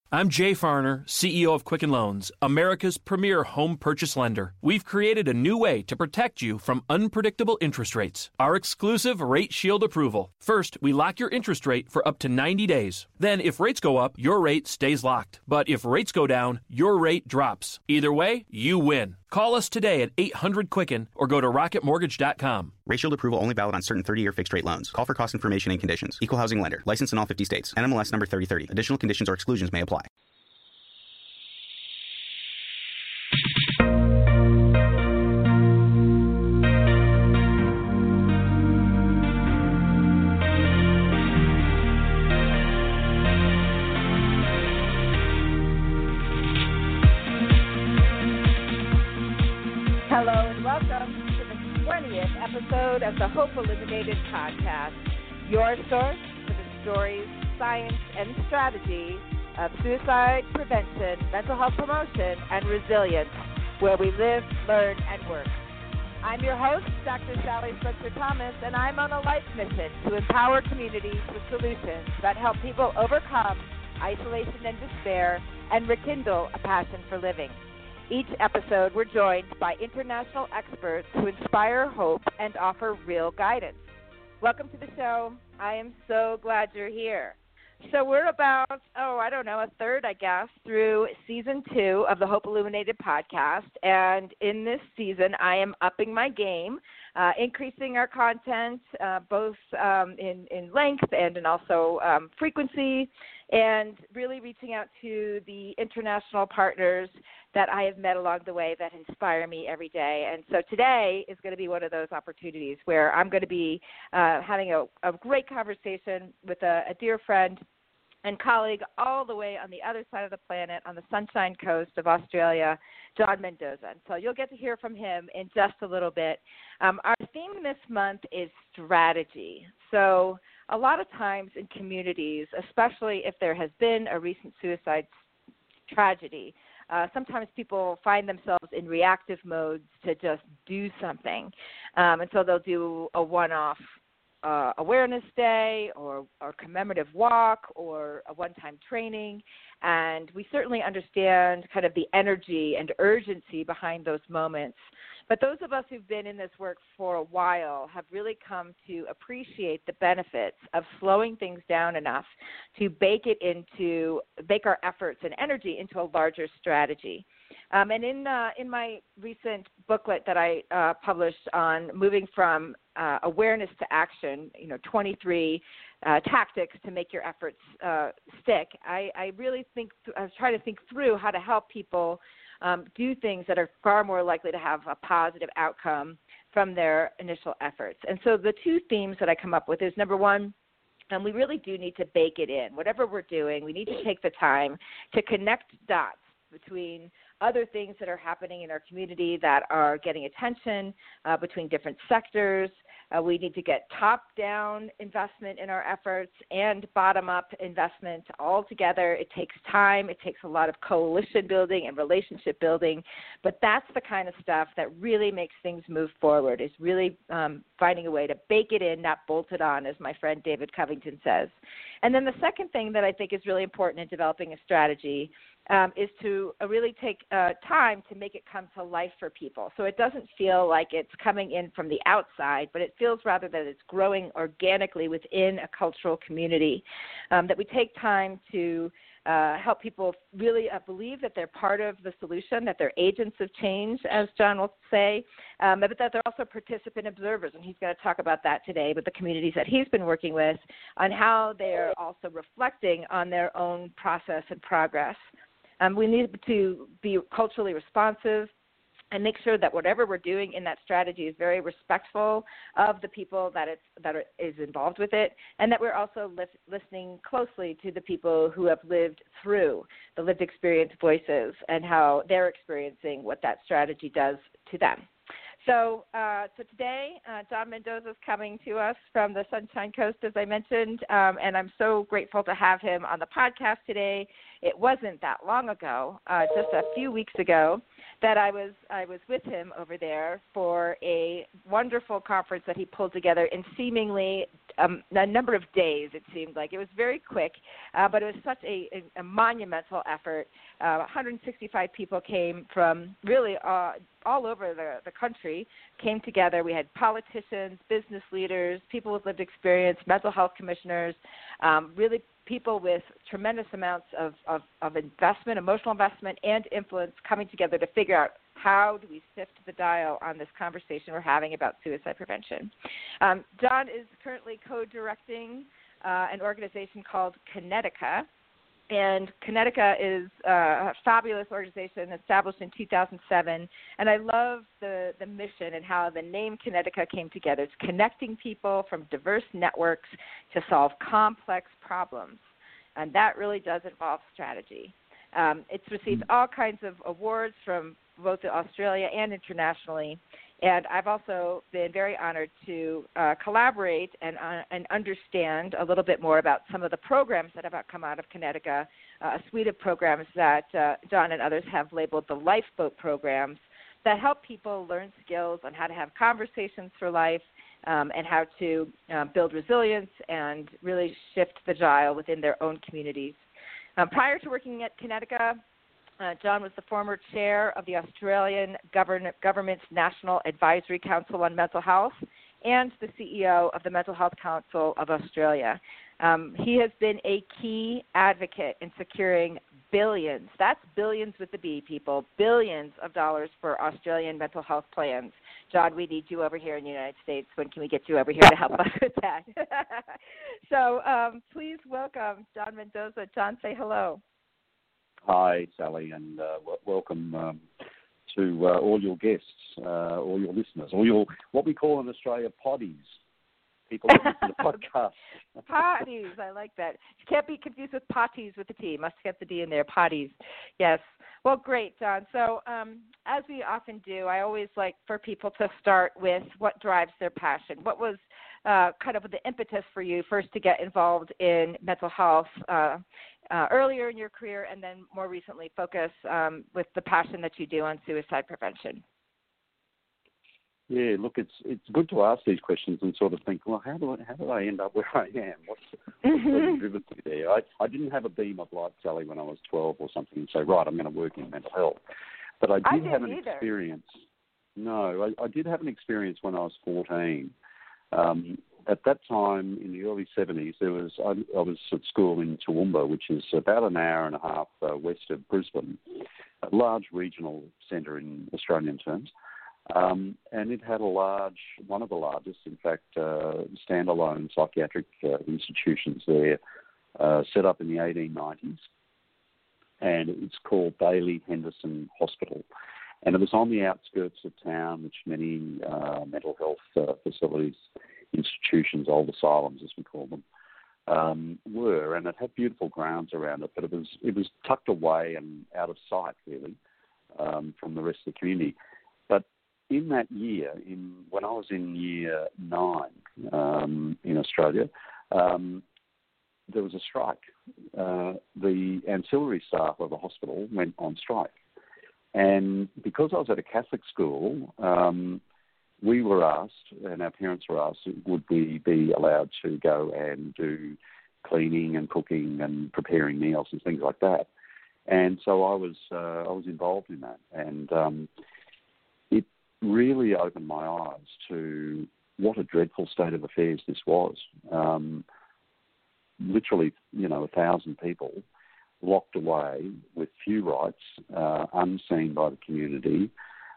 I'm Jay Farner, CEO of Quicken Loans, America's premier home purchase lender. We've created a new way to protect you from unpredictable interest rates. Our exclusive Rate Shield approval. First, we lock your interest rate for up to 90 days. Then, if rates go up, your rate stays locked. But if rates go down, your rate drops. Either way, you win. Call us today at 800-QUICKEN or go to rocketmortgage.com. Rate Shield approval only valid on certain 30-year fixed-rate loans. Call for cost information and conditions. Equal housing lender. Licensed in all 50 states. NMLS number 3030. Additional conditions or exclusions may apply. Hello and welcome to the 20th episode of the Hope Illuminated podcast, your source for the stories, science, and strategy of suicide prevention, mental health promotion, and resilience, where we live, learn, and work. I'm your host, Dr. Sally Spencer-Thomas, and I'm on a life mission to empower communities with solutions that help people overcome isolation and despair and rekindle a passion for living. Each episode, we're joined by international experts who inspire hope and offer real guidance. Welcome to the show. I am so glad you're here. So we're about, a third, through Season 2 of the Hope Illuminated podcast. And in this season, I am upping my game, increasing our content, both in length and in also frequency, and really reaching out to the international partners that I have met along the way that inspire me every day. And so today is going to be one of those opportunities where I'm going to be having a great conversation with a dear friend and colleague all the way on the other side of the planet on the Sunshine Coast of Australia, John Mendoza. And so you'll get to hear from him in just a little bit. Our theme this month is strategy. So a lot of times in communities, especially if there has been a recent suicide tragedy, sometimes people find themselves in reactive modes to just do something. And so they'll do a one-off awareness day or commemorative walk or a one-time training. And we certainly understand kind of the energy and urgency behind those moments. But those of us who've been in this work for a while have really come to appreciate the benefits of slowing things down enough to bake our efforts and energy into a larger strategy. And in my recent booklet that I published on moving from awareness to action, 23 tactics to make your efforts stick, I really I was trying to think through how to help people do things that are far more likely to have a positive outcome from their initial efforts. And so the two themes that I come up with is, number one, and we really do need to bake it in. Whatever we're doing, we need to take the time to connect dots between other things that are happening in our community that are getting attention between different sectors. We need to get top-down investment in our efforts and bottom-up investment all together. It takes time. It takes a lot of coalition building and relationship building. But that's the kind of stuff that really makes things move forward, is really finding a way to bake it in, not bolt it on, as my friend David Covington says. And then the second thing that I think is really important in developing a strategy is to really take time to make it come to life for people. So it doesn't feel like it's coming in from the outside, but it feels rather that it's growing organically within a cultural community, that we take time to help people really believe that they're part of the solution, that they're agents of change, as John will say, but that they're also participant observers. And he's going to talk about that today with the communities that he's been working with on how they're also reflecting on their own process and progress. We need to be culturally responsive and make sure that whatever we're doing in that strategy is very respectful of the people that is involved with it, and that we're also listening closely to the people who have lived through the lived experience voices and how they're experiencing what that strategy does to them. So today, John Mendoza is coming to us from the Sunshine Coast, as I mentioned, and I'm so grateful to have him on the podcast today. It wasn't that long ago, just a few weeks ago, that I was with him over there for a wonderful conference that he pulled together in seemingly a number of days, it seemed like. It was very quick, but it was such a monumental effort. 165 people came from really all over the country, came together. We had politicians, business leaders, people with lived experience, mental health commissioners, really people with tremendous amounts of investment, emotional investment, and influence coming together to figure out how do we shift the dial on this conversation we're having about suicide prevention. John is currently co-directing an organization called Kinetica, and Kinetica is a fabulous organization established in 2007, and I love the mission and how the name Kinetica came together. It's connecting people from diverse networks to solve complex problems, and that really does involve strategy. It's received all kinds of awards from both Australia and internationally, and I've also been very honored to collaborate and understand a little bit more about some of the programs that have come out of Kinetica, a suite of programs that John and others have labeled the Lifeboat programs that help people learn skills on how to have conversations for life and how to build resilience and really shift the dial within their own communities. Prior to working at Kinetica, John was the former chair of the Australian Government's National Advisory Council on Mental Health and the CEO of the Mental Health Council of Australia. He has been a key advocate in securing billions, that's billions with the B, people, billions of dollars for Australian mental health plans. John, we need you over here in the United States. When can we get you over here to help us with that? So please welcome John Mendoza. John, say hello. Hi, Sally, and welcome to all your guests, all your listeners, all your, what we call in Australia, poddies, people listening to the podcast. Potties, I like that. You can't be confused with potties with the T. Must get the D in there, potties. Yes. Well, great, John. So as we often do, I always like for people to start with what drives their passion. What was kind of the impetus for you first to get involved in mental health earlier in your career, and then more recently focus with the passion that you do on suicide prevention? Yeah, look, it's good to ask these questions and sort of think, well, how did I end up where I am? What's driven me there? I didn't have a beam of light, Sally, when I was 12 or something, and say, right, I'm going to work in mental health. But I did have an experience. No, I did have an experience when I was 14. At that time, in the early 70s, I was at school in Toowoomba, which is about an hour and a half west of Brisbane, a large regional centre in Australian terms. And it had one of the largest, in fact, standalone psychiatric institutions there, set up in the 1890s. And it's called Bailey Henderson Hospital. And it was on the outskirts of town, which many mental health facilities, institutions, old asylums as we call them, were. And it had beautiful grounds around it, but it was tucked away and out of sight, really, from the rest of the community. But in that year, when I was in year 9 in Australia, there was a strike. The ancillary staff of the hospital went on strike. And because I was at a Catholic school, we were asked, and our parents were asked, would we be allowed to go and do cleaning and cooking and preparing meals and things like that. And so I was involved in that. And it really opened my eyes to what a dreadful state of affairs this was. Literally, 1,000 people locked away with few rights, unseen by the community,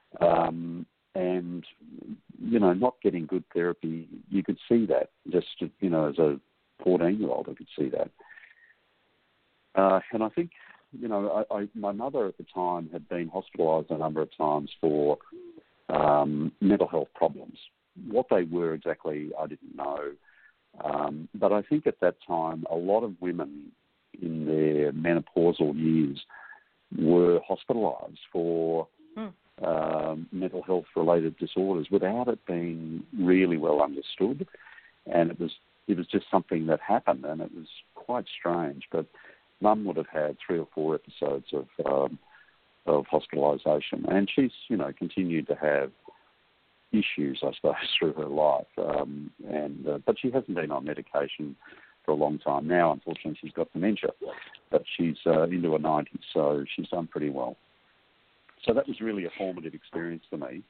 and, not getting good therapy. You could see that just, as a 14-year-old, I could see that. And I think, my mother at the time had been hospitalised a number of times for mental health problems. What they were exactly, I didn't know. But I think at that time, a lot of women in their menopausal years were hospitalised for mental health-related disorders without it being really well understood. And it was just something that happened, and it was quite strange. But Mum would have had 3 or 4 episodes of hospitalisation, and she's continued to have issues, I suppose, through her life. But she hasn't been on medication for a long time now. Unfortunately, she's got dementia, but she's into her 90s, so she's done pretty well. So that was really a formative experience for me.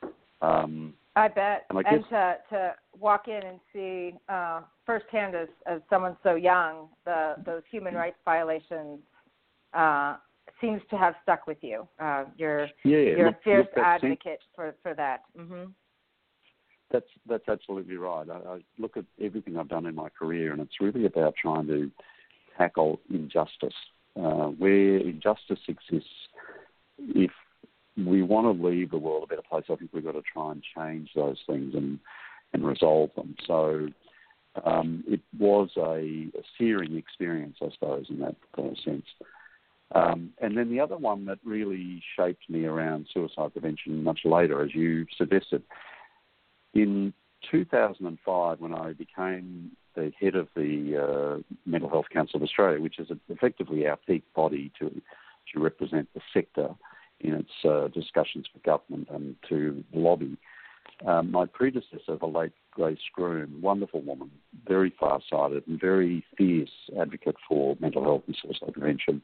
I bet. And I guess, to walk in and see firsthand as someone so young, those human rights violations seems to have stuck with you. You're a fierce advocate for that. Mm-hmm. That's absolutely right. I look at everything I've done in my career, and it's really about trying to tackle injustice. Where injustice exists, if we want to leave the world a better place, I think we've got to try and change those things and resolve them. So it was a searing experience, I suppose, in that sense. And then the other one that really shaped me around suicide prevention much later, as you suggested, in 2005, when I became the head of the Mental Health Council of Australia, which is effectively our peak body to represent the sector in its discussions with government and to lobby, my predecessor, the late Grace Groom, wonderful woman, very far-sighted and very fierce advocate for mental health and suicide prevention,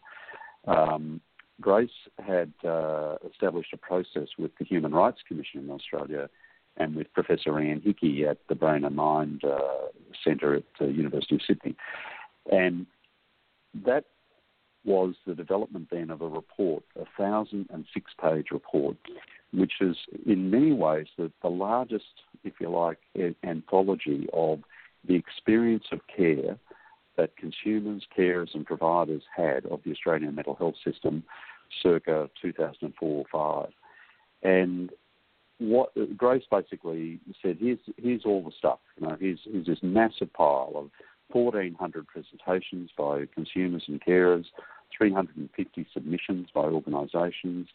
Grace had established a process with the Human Rights Commission in Australia and with Professor Ian Hickey at the Brain and Mind Centre at the University of Sydney. And that was the development then of a report, a 1,006-page report, which is in many ways the largest, if you like, anthology of the experience of care that consumers, carers and providers had of the Australian mental health system circa 2004-05. And what Grace basically said, here's all the stuff. Here's this massive pile of 1,400 presentations by consumers and carers, 350 submissions by organisations,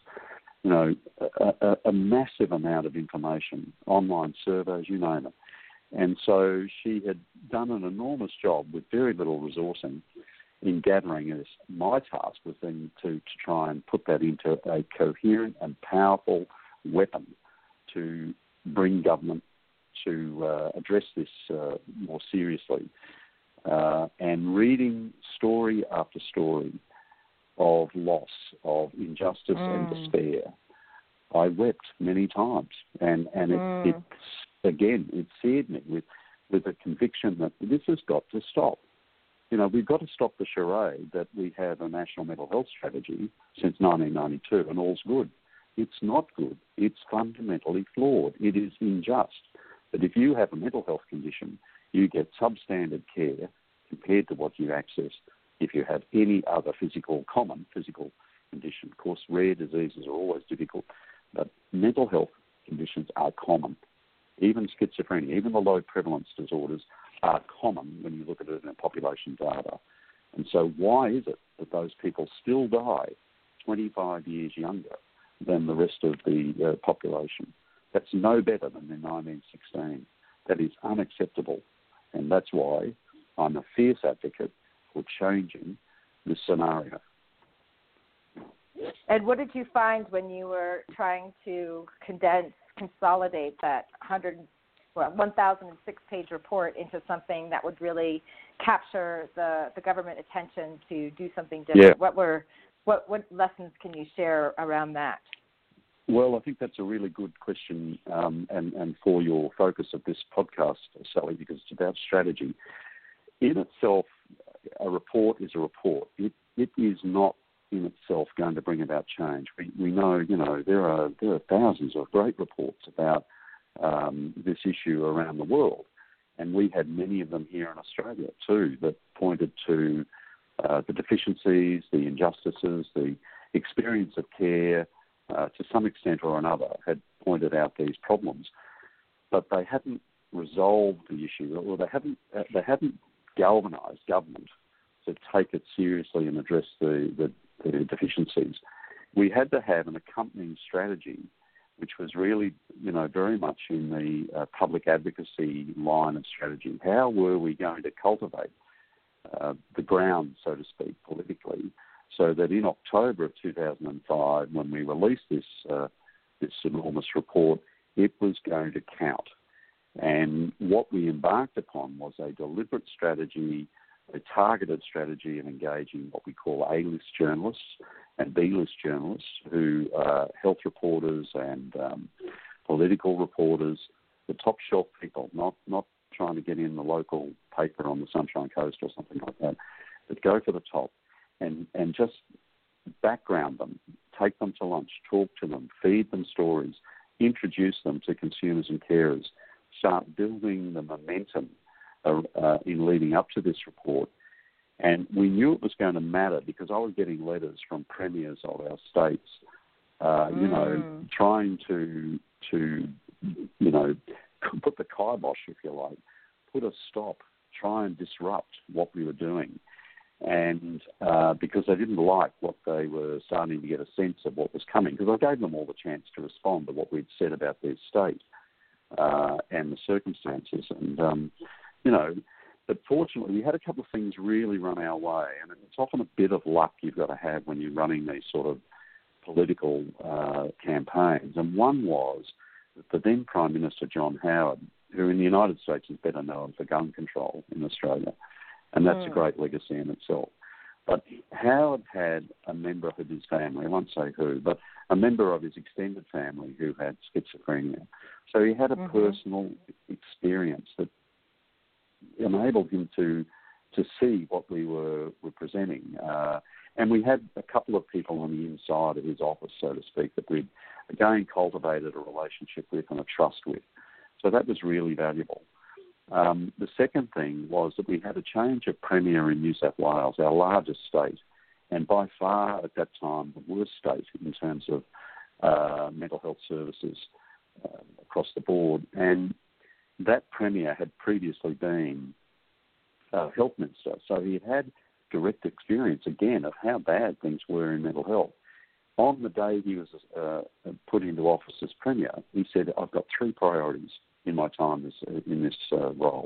a massive amount of information, online surveys, you name it. And so she had done an enormous job with very little resourcing in gathering this. My task was then to try and put that into a coherent and powerful weapon to bring government to address this more seriously. And reading story after story of loss, of injustice and despair, I wept many times. And it seared me with a conviction that this has got to stop. We've got to stop the charade that we have a national mental health strategy since 1992 and all's good. It's not good. It's fundamentally flawed. It is unjust that if you have a mental health condition, you get substandard care compared to what you access if you have any other common physical condition. Of course, rare diseases are always difficult, but mental health conditions are common. Even schizophrenia, even the low prevalence disorders are common when you look at it in population data. And so why is it that those people still die 25 years younger than the rest of the population? That's no better than in 1916. That is unacceptable. And that's why I'm a fierce advocate for changing this scenario. And what did you find when you were trying to consolidate that 1,006-page report into something that would really capture the government attention to do something different? Yeah. What lessons can you share around that? Well, I think that's a really good question, and for your focus of this podcast, Sally, because it's about strategy. In itself, a report is a report. It is not in itself going to bring about change. We know, there are thousands of great reports about this issue around the world, and we had many of them here in Australia too that pointed to the deficiencies, the injustices, the experience of care, to some extent or another, had pointed out these problems, but they hadn't resolved the issue, or they hadn't galvanised government to take it seriously and address the deficiencies. We had to have an accompanying strategy, which was really, very much in the public advocacy line of strategy. How were we going to cultivate the ground, so to speak, politically, so that in October of 2005, when we released this enormous report, it was going to count. And what we embarked upon was a deliberate strategy, a targeted strategy of engaging what we call A-list journalists and B-list journalists who are health reporters and political reporters, the top shelf people, not trying to get in the local paper on the Sunshine Coast or something like that, but go for the top and just background them, take them to lunch, talk to them, feed them stories, introduce them to consumers and carers, start building the momentum in leading up to this report. And we knew it was going to matter because I was getting letters from premiers of our states, trying to put the kibosh, if you like, put a stop, try and disrupt what we were doing. And because they didn't like what they were starting to get a sense of what was coming, because I gave them all the chance to respond to what we'd said about their state and the circumstances. And, but fortunately we had a couple of things really run our way. And it's often a bit of luck you've got to have when you're running these sort of political campaigns. And one was that the then Prime Minister, John Howard, who in the United States is better known for gun control in Australia, and that's a great legacy in itself. But Howard had a member of his family, I won't say who, but a member of his extended family who had schizophrenia. So he had a personal experience that enabled him to see what we were presenting. And we had a couple of people on the inside of his office, so to speak, that we'd again cultivated a relationship with and a trust with. So that was really valuable. The second thing was that we had a change of Premier in New South Wales, our largest state, and by far at that time the worst state in terms of mental health services across the board. And that Premier had previously been health minister, so he had direct experience again of how bad things were in mental health. On the day he was put into office as Premier, he said, I've got three priorities in my time in this role.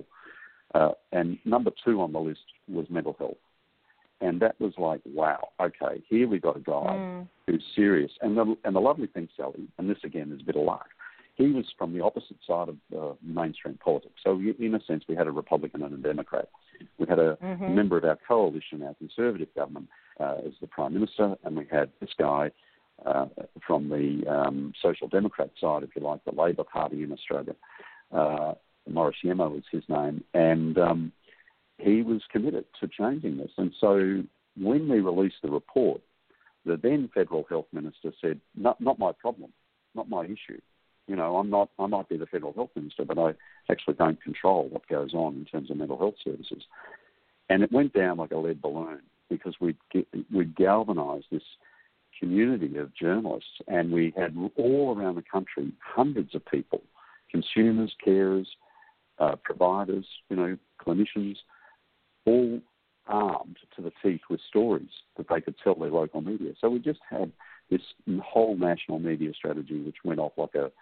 And number 2 on the list was mental health. And that was like, wow, okay, here we got a guy who's serious. And the lovely thing, Sally, and this again is a bit of luck, he was from the opposite side of mainstream politics. So in a sense, we had a Republican and a Democrat. We had a member of our coalition, our Conservative government, as the Prime Minister, and we had this guy from the Social Democrat side, if you like, the Labor Party in Australia. Morris Yemo was his name, and he was committed to changing this. And so when we released the report, the then Federal Health Minister said, not my problem, not my issue. I might be the Federal Health Minister, but I actually don't control what goes on in terms of mental health services. And it went down like a lead balloon because we'd galvanised this community of journalists, and we had all around the country hundreds of people, consumers, carers, providers, clinicians, all armed to the teeth with stories that they could tell their local media. So we just had this whole national media strategy which went off like a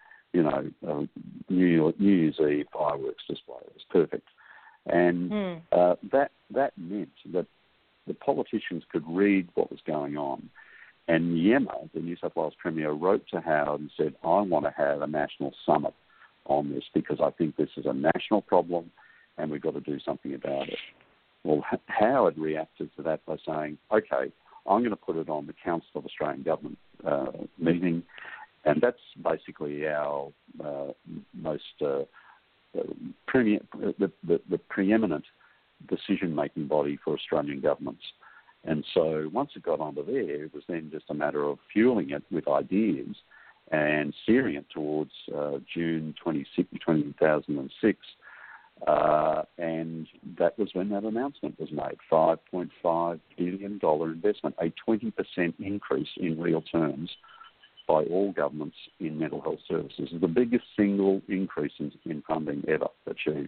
New Year's Eve fireworks display. It was perfect. And that meant that the politicians could read what was going on. And Yemo, the New South Wales Premier, wrote to Howard and said, I want to have a national summit on this because I think this is a national problem and we've got to do something about it. Well, Howard reacted to that by saying, okay, I'm going to put it on the Council of Australian Government meeting, and that's basically our the preeminent decision-making body for Australian governments. And so once it got onto there, it was then just a matter of fueling it with ideas and steering it towards June 2006. And that was when that announcement was made, $5.5 billion investment, a 20% increase in real terms by all governments in mental health services. It's the biggest single increase in funding ever achieved.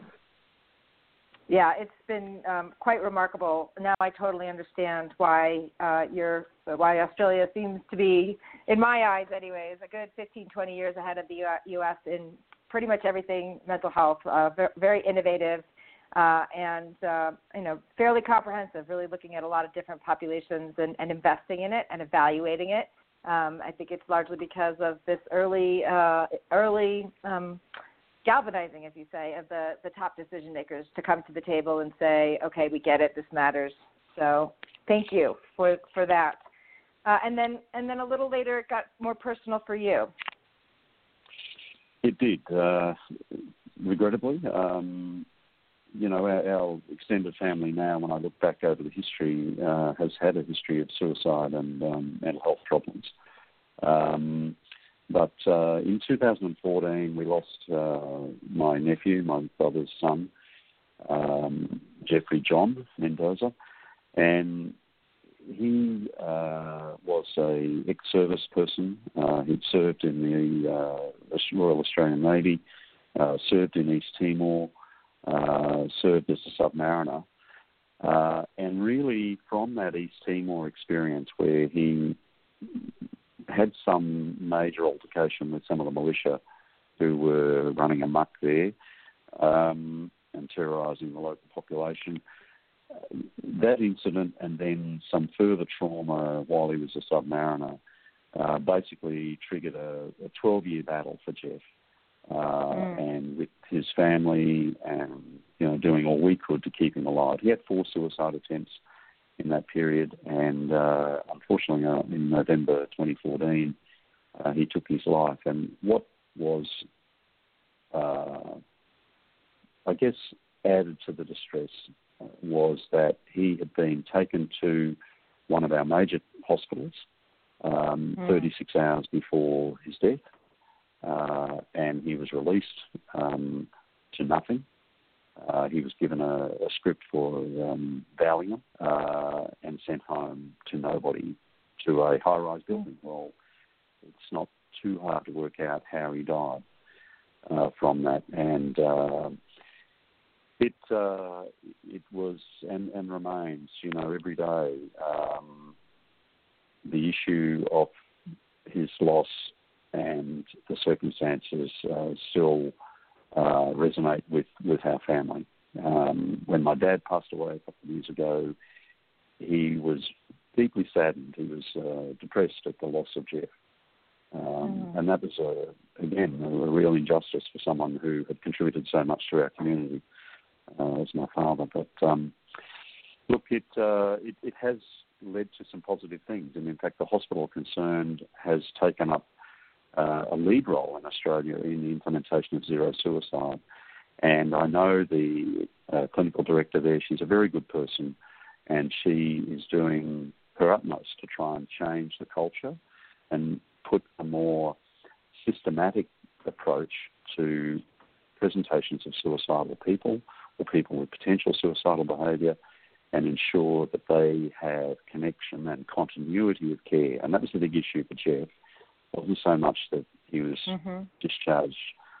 Yeah, it's been quite remarkable. Now I totally understand why Australia seems to be, in my eyes anyways, a good 15, 20 years ahead of the U.S. in pretty much everything mental health, very innovative and fairly comprehensive, really looking at a lot of different populations and investing in it and evaluating it I think it's largely because of this early galvanizing, as you say, of the top decision makers to come to the table and say, okay, we get it, this matters. So thank you for that. And then a little later, it got more personal for you. It did, regrettably. Our extended family now, when I look back over the history, has had a history of suicide and mental health problems. But in 2014, we lost my nephew, my brother's son, Jeffrey John Mendoza, and he was a ex-service person. He'd served in the Royal Australian Navy, served in East Timor, served as a submariner. And really from that East Timor experience where he had some major altercation with some of the militia who were running amok there and terrorising the local population, that incident and then some further trauma while he was a submariner basically triggered a 12-year battle for Jeff. And with his family and, doing all we could to keep him alive. He had 4 suicide attempts in that period, and unfortunately in November 2014, he took his life. And what was, I guess, added to the distress was that he had been taken to one of our major hospitals 36 hours before his death, and he was released to nothing. He was given a script for Valium and sent home to nobody, to a high-rise building. Well, it's not too hard to work out how he died from that. And it was and remains, every day, the issue of his loss and the circumstances still resonate with our family. When my dad passed away a couple of years ago, he was deeply saddened. He was depressed at the loss of Jeff. And that was, again, a real injustice for someone who had contributed so much to our community as my father. But look, it has led to some positive things. And in fact, the hospital concerned has taken up a lead role in Australia in the implementation of zero suicide. And I know the clinical director there. She's a very good person, and she is doing her utmost to try and change the culture and put a more systematic approach to presentations of suicidal people or people with potential suicidal behaviour, and ensure that they have connection and continuity of care. And that was the big issue for Jeff. It wasn't so much that he was discharged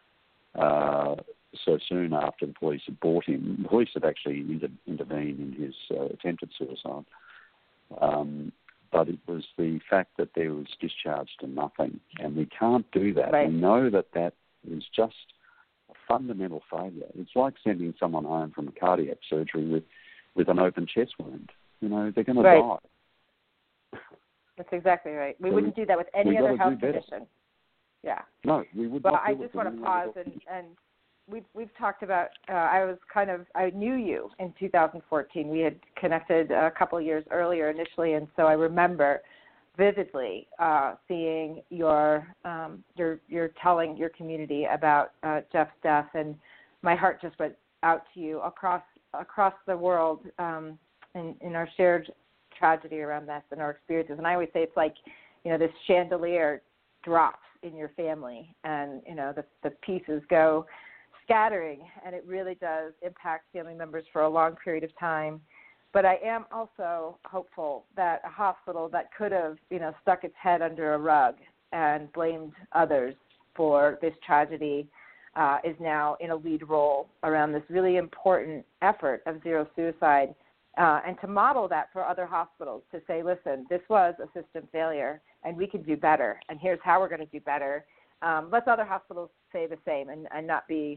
so soon after the police had brought him. The police had actually intervened in his attempted suicide. But it was the fact that there was discharge to nothing. And we can't do that. Right. We know that is just a fundamental failure. It's like sending someone home from a cardiac surgery with an open chest wound. They're going to die. That's exactly right. We wouldn't do that with any other health condition. Yeah. No, we would not. Well, I just want to pause and we've talked about. I knew you in 2014. We had connected a couple of years earlier initially, and so I remember vividly seeing your telling your community about Jeff's death, and my heart just went out to you across the world in our shared tragedy around this and our experiences. And I always say it's like, this chandelier drops in your family, and the pieces go scattering, and it really does impact family members for a long period of time. But I am also hopeful that a hospital that could have, stuck its head under a rug and blamed others for this tragedy is now in a lead role around this really important effort of zero suicide, and to model that for other hospitals, to say, listen, this was a system failure, and we can do better, and here's how we're going to do better. Let's other hospitals say the same and not be,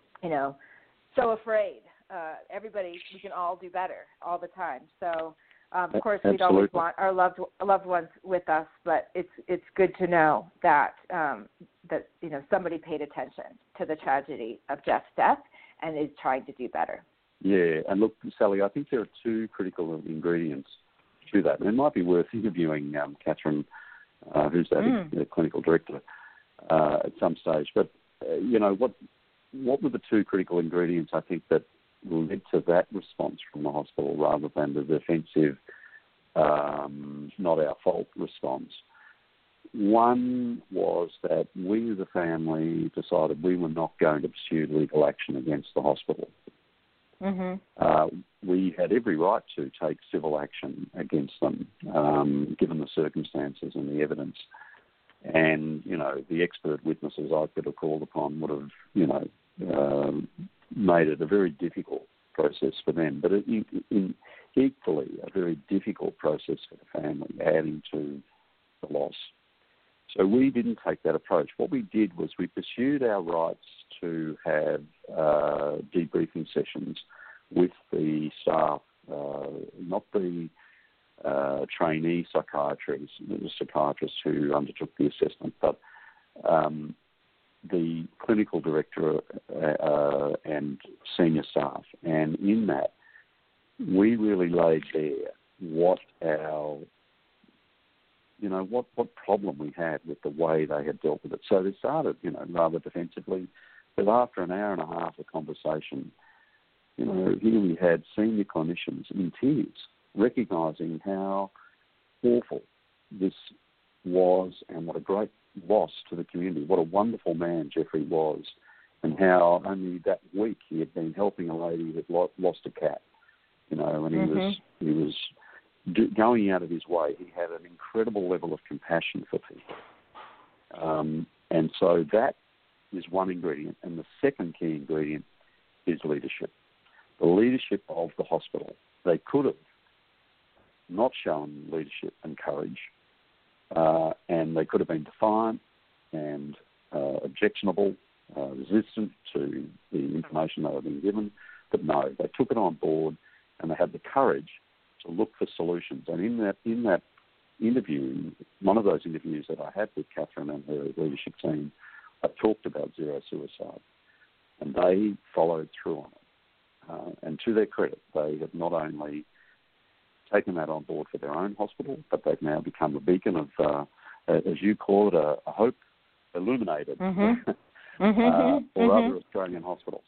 so afraid. Everybody, we can all do better all the time. So Of course, we'd always want our loved ones with us, but it's good to know that that somebody paid attention to the tragedy of Jeff's death and is trying to do better. Yeah, and look, Sally, I think there are two critical ingredients to that. And it might be worth interviewing Catherine, who's the clinical director, at some stage. But what were the two critical ingredients, I think, that led to that response from the hospital rather than the defensive, not our fault response? One was that we as a family decided we were not going to pursue legal action against the hospital. Mm-hmm. We had every right to take civil action against them, given the circumstances and the evidence. And, the expert witnesses I could have called upon would have, made it a very difficult process for them, but equally a very difficult process for the family, adding to the loss. So we didn't take that approach. What we did was we pursued our rights to have debriefing sessions with the staff, not the trainee psychiatrists, the psychiatrists who undertook the assessment, but the clinical director and senior staff. And in that, we really laid bare what our what problem we had with the way they had dealt with it. So they started, rather defensively, but after an hour and a half of conversation, here we had senior clinicians in tears, recognising how awful this was and what a great loss to the community, what a wonderful man Jeffrey was, and how only that week he had been helping a lady that lost a cat, and he was going out of his way. He had an incredible level of compassion for people. And so that is one ingredient. And the second key ingredient is leadership. The leadership of the hospital. They could have not shown leadership and courage, and they could have been defiant and objectionable, resistant to the information they were being given. But no, they took it on board and they had the courage to look for solutions. And in that interview, one of those interviews that I had with Catherine and her leadership team, I talked about zero suicide, and they followed through on it. And to their credit, they have not only taken that on board for their own hospital, but they've now become a beacon of, as you call it, a hope illuminated for other Australian hospitals.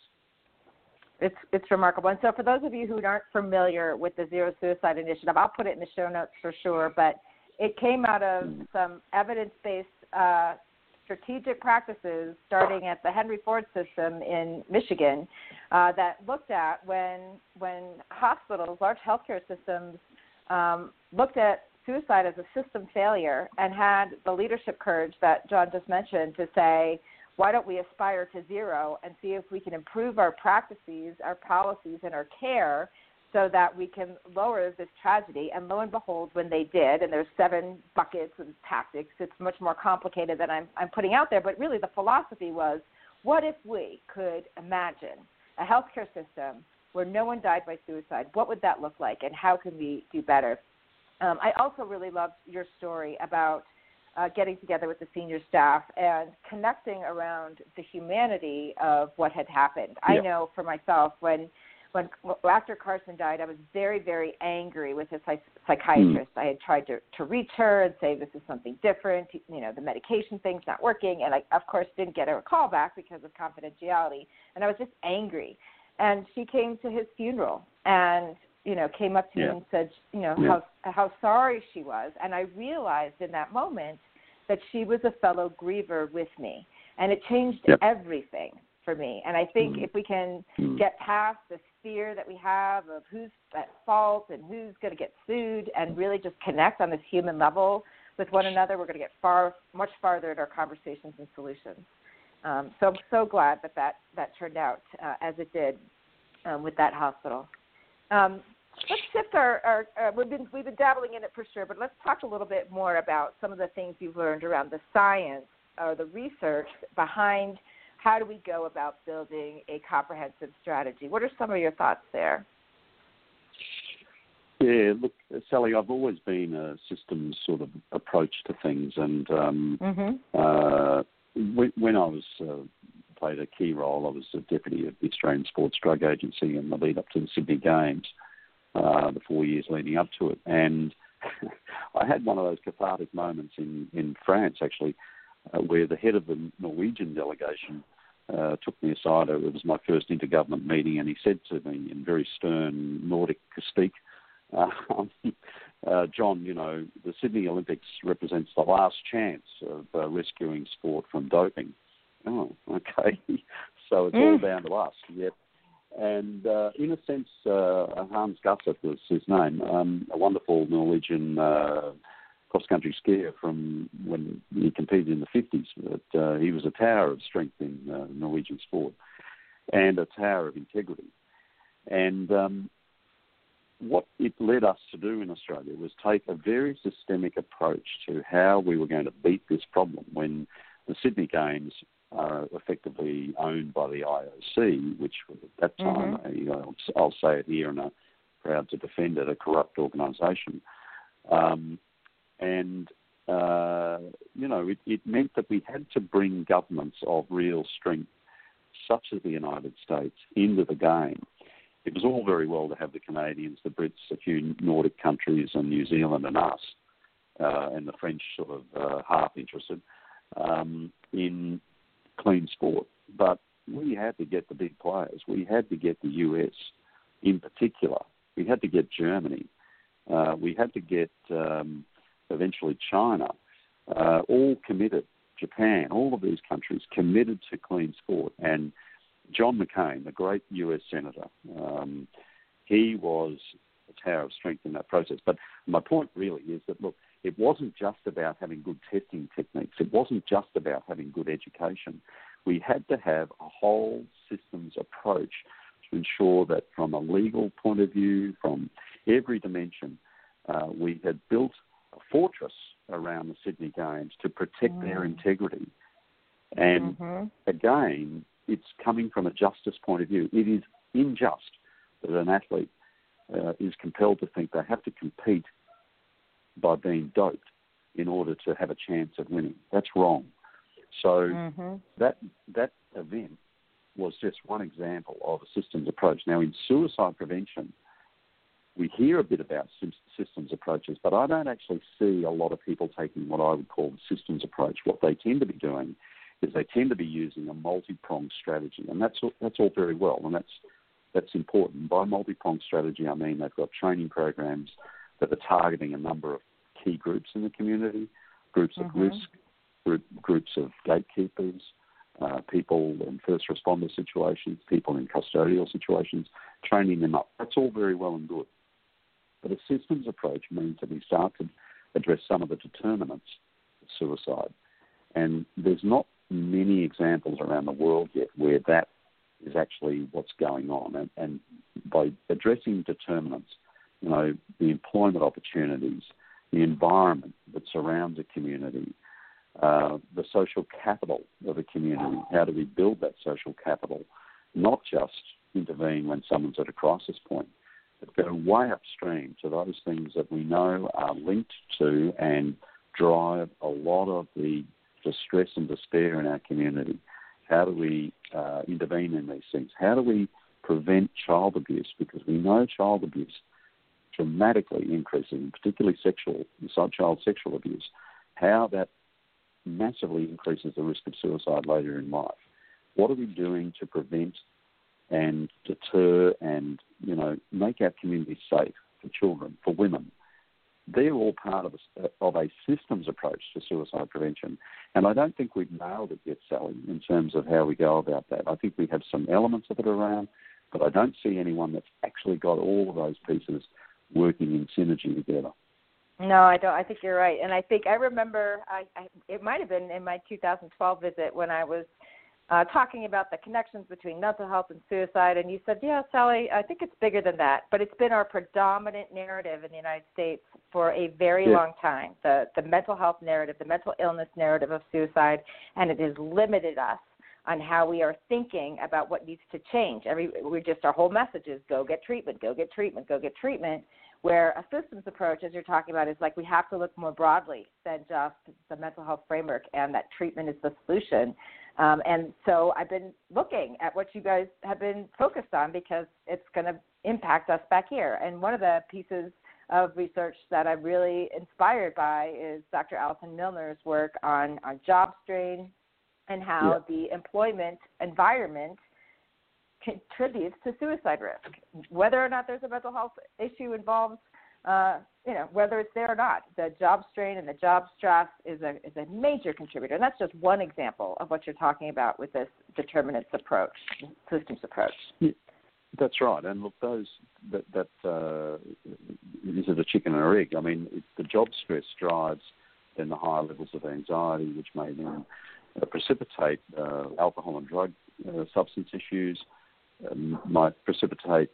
It's remarkable. And so for those of you who aren't familiar with the Zero Suicide Initiative, I'll put it in the show notes for sure, but it came out of some evidence-based strategic practices starting at the Henry Ford system in Michigan that looked at when hospitals, large healthcare systems, looked at suicide as a system failure and had the leadership courage that John just mentioned to say, why don't we aspire to zero and see if we can improve our practices, our policies, and our care so that we can lower this tragedy. And lo and behold, when they did, and there's 7 buckets and tactics, it's much more complicated than I'm putting out there, but really the philosophy was, what if we could imagine a healthcare system where no one died by suicide? What would that look like, and how can we do better? I also really loved your story about getting together with the senior staff and connecting around the humanity of what had happened. Yeah. I know for myself, when after Carson died, I was very, very angry with his psychiatrist. I had tried to reach her and say, this is something different, the medication thing's not working, and I, of course, didn't get a call back because of confidentiality, and I was just angry. And she came to his funeral and, came up to me and said, how sorry she was. And I realized in that moment that she was a fellow griever with me. And it changed everything for me. And I think if we can get past this fear that we have of who's at fault and who's going to get sued and really just connect on this human level with one another, we're going to get much farther in our conversations and solutions. So I'm so glad that turned out as it did with that hospital. Let's shift our we've been dabbling in it for sure, but let's talk a little bit more about some of the things you've learned around the science or the research behind how do we go about building a comprehensive strategy. What are some of your thoughts there? Yeah, look, Sally, I've always been a systems sort of approach to things, and when I was played a key role, I was the deputy of the Australian Sports Drug Agency in the lead up to the Sydney Games, the 4 years leading up to it, and I had one of those cathartic moments in France, actually, where the head of the Norwegian delegation took me aside. It was my first intergovernment meeting, and he said to me in very stern Nordic speak, John, you know, the Sydney Olympics represents the last chance of rescuing sport from doping. Oh, okay. So it's all down to us. Yep. And in a sense, Hans Gassert was his name, a wonderful Norwegian cross-country skier from when he competed in the 50s. But, he was a tower of strength in Norwegian sport and a tower of integrity. And what it led us to do in Australia was take a very systemic approach to how we were going to beat this problem when the Sydney Games are effectively owned by the IOC, which was at that time, I'll say it here and I'm proud to defend it, a corrupt organisation. It meant that we had to bring governments of real strength, such as the United States, into the game. It was all very well to have the Canadians, the Brits, a few Nordic countries, and New Zealand and us, and the French sort of half interested in clean sport. But we had to get the big players. We had to get the US in particular. We had to get Germany. We had to get eventually China, all committed, Japan, all of these countries committed to clean sport. And John McCain, the great US Senator, he was a tower of strength in that process. But my point really is that, look, it wasn't just about having good testing techniques. It wasn't just about having good education. We had to have a whole systems approach to ensure that from a legal point of view, from every dimension, we had built a fortress around the Sydney Games to protect their integrity. And again, it's coming from a justice point of view. It is unjust that an athlete is compelled to think they have to compete by being doped in order to have a chance of winning. That's wrong. So that event was just one example of a systems approach. Now, in suicide prevention, we hear a bit about systems approaches, but I don't actually see a lot of people taking what I would call the systems approach. What they tend to be doing is they tend to be using a multi-pronged strategy, and that's all very well, and that's important. By multi-pronged strategy, I mean they've got training programs that are targeting a number of key groups in the community, groups of risk, groups of gatekeepers, people in first responder situations, people in custodial situations, training them up. That's all very well and good. But a systems approach means that we start to address some of the determinants of suicide. And there's not many examples around the world yet where that is actually what's going on. And by addressing determinants, you know, the employment opportunities, the environment that surrounds a community, the social capital of a community, how do we build that social capital, not just intervene when someone's at a crisis point, but go way upstream to those things that we know are linked to and drive a lot of the distress and despair in our community. How do we intervene in these things? How do we prevent child abuse? Because we know child abuse dramatically increasing, particularly child sexual abuse, how that massively increases the risk of suicide later in life. What are we doing to prevent and deter and, you know, make our community safe for children, for women? They're all part of a systems approach to suicide prevention. And I don't think we've nailed it yet, Sally, in terms of how we go about that. I think we have some elements of it around, but I don't see anyone that's actually got all of those pieces working in synergy together. No, I don't. I think you're right. And I think I remember it might have been in my 2012 visit when I was talking about the connections between mental health and suicide, and you said, yeah, Sally, I think it's bigger than that, but it's been our predominant narrative in the United States for a very long time, the mental health narrative, the mental illness narrative of suicide, and it has limited us on how we are thinking about what needs to change. Our whole message is go get treatment, go get treatment, go get treatment, where a systems approach, as you're talking about, is like we have to look more broadly than just the mental health framework and that treatment is the solution. And so I've been looking at what you guys have been focused on because it's going to impact us back here. And one of the pieces of research that I'm really inspired by is Dr. Allison Milner's work on job strain and how the employment environment contributes to suicide risk. Whether or not there's a mental health issue involved, whether it's there or not, the job strain and the job stress is a major contributor. And that's just one example of what you're talking about with this determinants approach, systems approach. Yeah, that's right. And look, those that is it a chicken or egg? I mean, the job stress drives then the higher levels of anxiety, which may then precipitate alcohol and drug substance issues. Might precipitate,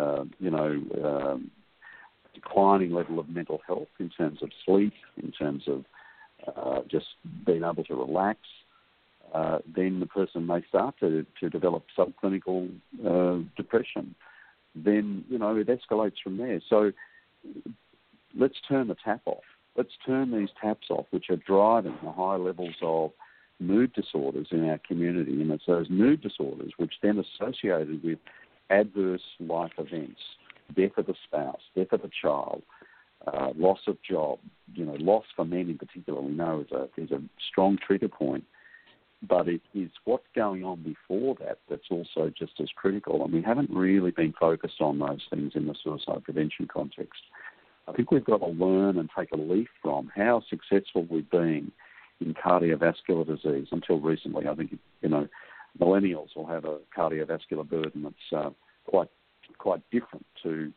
declining level of mental health in terms of sleep, in terms of just being able to relax. Then the person may start to develop subclinical depression. Then, it escalates from there. So let's turn the tap off. Let's turn these taps off, which are driving the high levels of mood disorders in our community, and it's those mood disorders which then associated with adverse life events, death of a spouse, death of a child, loss of job, loss for men in particular, we know is a strong trigger point, but it is what's going on before that that's also just as critical, and we haven't really been focused on those things in the suicide prevention context. I think we've got to learn and take a leaf from how successful we've been in cardiovascular disease until recently. I think, millennials will have a cardiovascular burden that's quite different to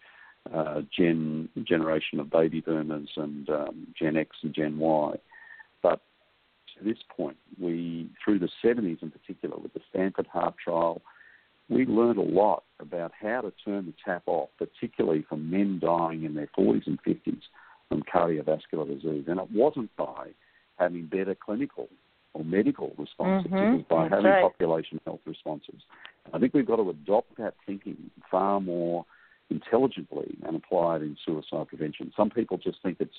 generation of baby boomers and Gen X and Gen Y. But to this point, through the 70s in particular, with the Stanford Heart Trial, we learned a lot about how to turn the tap off, particularly from men dying in their 40s and 50s from cardiovascular disease. And it wasn't by having better clinical or medical responses, it was by having population health responses. I think we've got to adopt that thinking far more intelligently and apply it in suicide prevention. Some people just think it's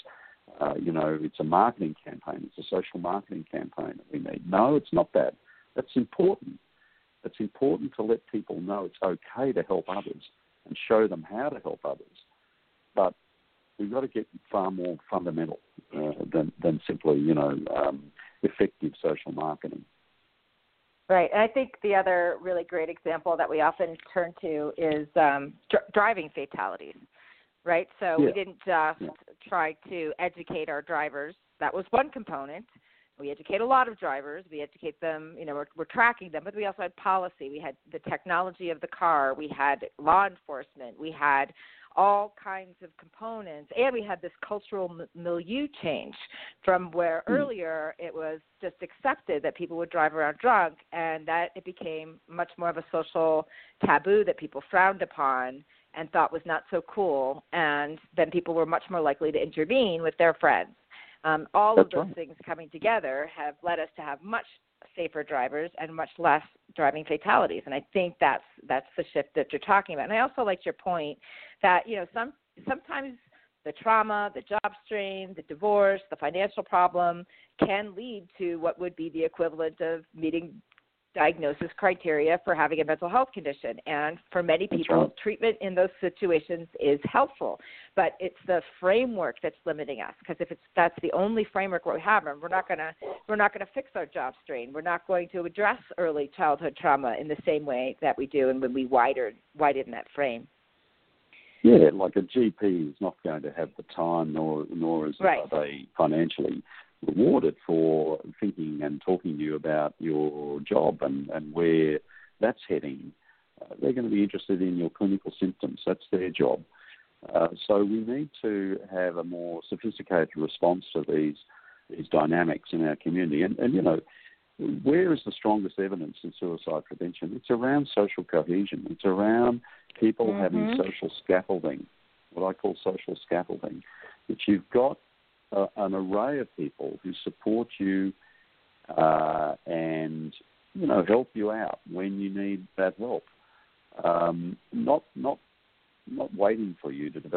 a marketing campaign, it's a social marketing campaign that we need. No, it's not that. That's important. It's important to let people know it's okay to help others and show them how to help others. But we've got to get far more fundamental than simply, effective social marketing. Right. And I think the other really great example that we often turn to is driving fatalities, right? So we didn't just try to educate our drivers. That was one component. We educate a lot of drivers. We educate them, we're tracking them, but we also had policy. We had the technology of the car. We had law enforcement. We had all kinds of components, and we had this cultural milieu change from where earlier it was just accepted that people would drive around drunk, and that it became much more of a social taboo that people frowned upon and thought was not so cool, and then people were much more likely to intervene with their friends. All of those things coming together have led us to have much safer drivers and much less driving fatalities. And I think that's the shift that you're talking about. And I also liked your point that, sometimes the trauma, the job strain, the divorce, the financial problem can lead to what would be the equivalent of meeting diagnosis criteria for having a mental health condition. And for many people, treatment in those situations is helpful. But it's the framework that's limiting us, because if that's the only framework we have, and we're not going to fix our job strain. We're not going to address early childhood trauma in the same way that we do and when we widen that frame. Yeah, like a GP is not going to have the time, nor is they financially rewarded for thinking and talking to you about your job and where that's heading. They're going to be interested in your clinical symptoms. That's their job. So we need to have a more sophisticated response to these dynamics in our community. And where is the strongest evidence in suicide prevention? It's around social cohesion. It's around people having social scaffolding, what I call social scaffolding, that you've got an array of people who support you and help you out when you need that help. Not waiting for you to develop